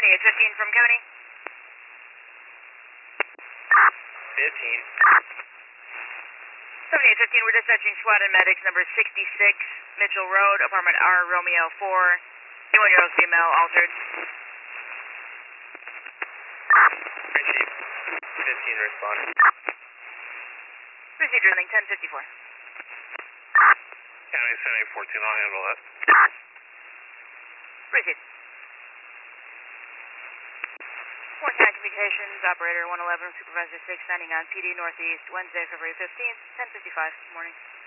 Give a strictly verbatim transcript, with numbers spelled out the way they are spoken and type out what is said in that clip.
seventy-eight fifteen from County. fifteen. seventy-eight fifteen, we're dispatching SWAT and medics number sixty-six, Mitchell Road, apartment R, Romeo four, twenty-one-year-old female, altered. Chief, fifteen responding. Procedure link ten fifty-four. County seventy fourteen, I'll handle that. Proceed. Warren County Communications, operator one eleven, supervisor six, signing on P D Northeast, Wednesday, February fifteenth, ten fifty-five, morning.